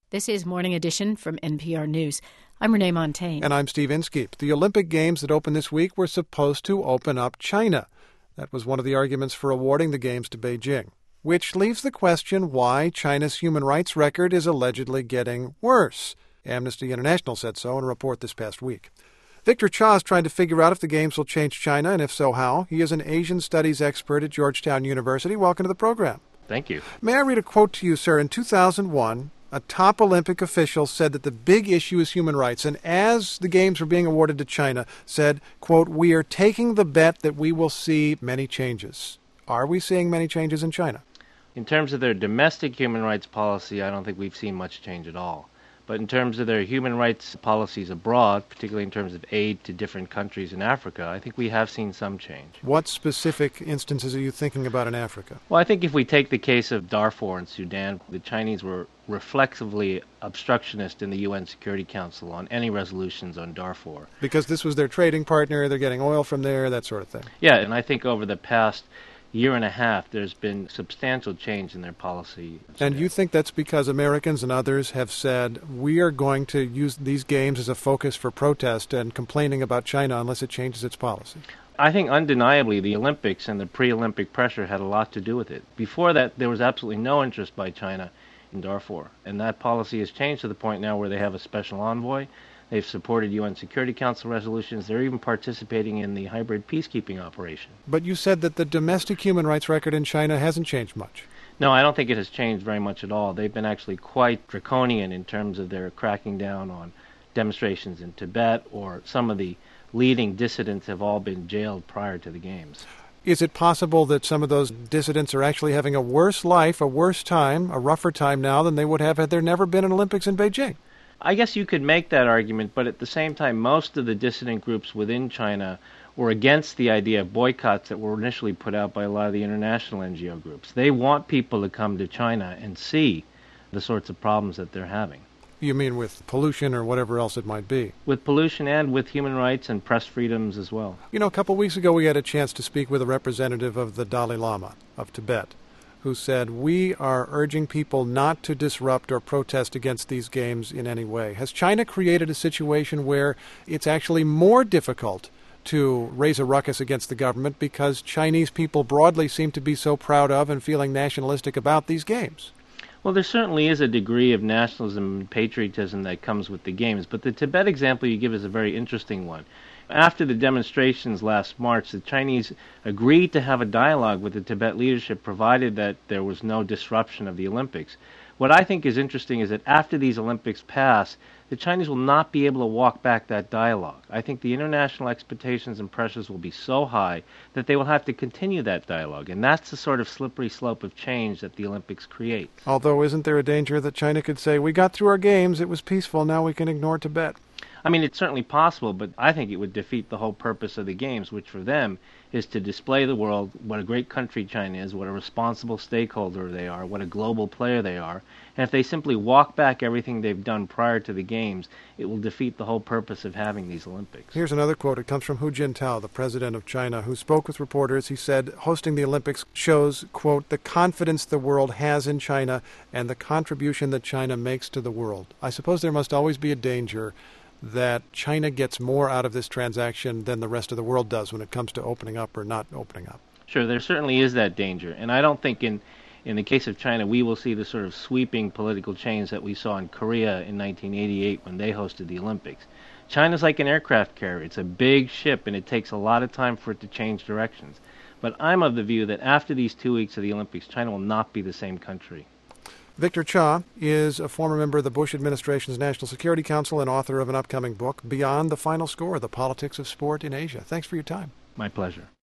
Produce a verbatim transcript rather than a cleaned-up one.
This is Morning Edition from N P R News. I'm Renee Montaigne. And I'm Steve Inskeep. The Olympic Games that opened this week were supposed to open up China. That was one of the arguments for awarding the Games to Beijing, which leaves the question why China's human rights record is allegedly getting worse. Amnesty International said so in a report this past week. Victor Cha is trying to figure out if the Games will change China, and if so, how. He is an Asian studies expert at Georgetown University. Welcome to the program. Thank you. May I read a quote to you, sir? In two thousand one, a top Olympic official said that the big issue is human rights, and as the Games were being awarded to China, said, quote, "We are taking the bet that we will see many changes." Are we seeing many changes in China? In terms of their domestic human rights policy, I don't think we've seen much change at all. But in terms of their human rights policies abroad, particularly in terms of aid to different countries in Africa, I think we have seen some change. What specific instances are you thinking about in Africa? Well, I think if we take the case of Darfur in Sudan, the Chinese were reflexively obstructionist in the U N Security Council on any resolutions on Darfur. Because this was their trading partner, they're getting oil from there, that sort of thing. Yeah, and I think over the past year and a half, there's been substantial change in their policy. And you think that's because Americans and others have said, we are going to use these games as a focus for protest and complaining about China unless it changes its policy? I think undeniably the Olympics and the pre-Olympic pressure had a lot to do with it. Before that, there was absolutely no interest by China in Darfur, and that policy has changed to the point now where they have a special envoy. They've supported U N Security Council resolutions. They're even participating in the hybrid peacekeeping operation. But you said that the domestic human rights record in China hasn't changed much. No, I don't think it has changed very much at all. They've been actually quite draconian in terms of their cracking down on demonstrations in Tibet, or some of the leading dissidents have all been jailed prior to the Games. Is it possible that some of those dissidents are actually having a worse life, a worse time, a rougher time now than they would have had there never been an Olympics in Beijing? I guess you could make that argument, but at the same time, most of the dissident groups within China were against the idea of boycotts that were initially put out by a lot of the international N G O groups. They want people to come to China and see the sorts of problems that they're having. You mean with pollution or whatever else it might be? With pollution and with human rights and press freedoms as well. You know, a couple of weeks ago we had a chance to speak with a representative of the Dalai Lama of Tibet, who said, we are urging people not to disrupt or protest against these games in any way. Has China created a situation where it's actually more difficult to raise a ruckus against the government because Chinese people broadly seem to be so proud of and feeling nationalistic about these games? Well, there certainly is a degree of nationalism and patriotism that comes with the Games, but the Tibet example you give is a very interesting one. After the demonstrations last March, the Chinese agreed to have a dialogue with the Tibet leadership, provided that there was no disruption of the Olympics. What I think is interesting is that after these Olympics pass, the Chinese will not be able to walk back that dialogue. I think the international expectations and pressures will be so high that they will have to continue that dialogue, and that's the sort of slippery slope of change that the Olympics create. Although, isn't there a danger that China could say, we got through our games, it was peaceful, now we can ignore Tibet? I mean, it's certainly possible, but I think it would defeat the whole purpose of the Games, which for them is to display the world what a great country China is, what a responsible stakeholder they are, what a global player they are. And if they simply walk back everything they've done prior to the Games, it will defeat the whole purpose of having these Olympics. Here's another quote. It comes from Hu Jintao, the president of China, who spoke with reporters. He said, hosting the Olympics shows, quote, the confidence the world has in China and the contribution that China makes to the world. I suppose there must always be a danger that China gets more out of this transaction than the rest of the world does when it comes to opening up or not opening up. Sure, there certainly is that danger. And I don't think in, in the case of China we will see the sort of sweeping political change that we saw in Korea in nineteen eighty-eight when they hosted the Olympics. China's like an aircraft carrier. It's a big ship, and it takes a lot of time for it to change directions. But I'm of the view that after these two weeks of the Olympics, China will not be the same country. Victor Cha is a former member of the Bush administration's National Security Council and author of an upcoming book, Beyond the Final Score, The Politics of Sport in Asia. Thanks for your time. My pleasure.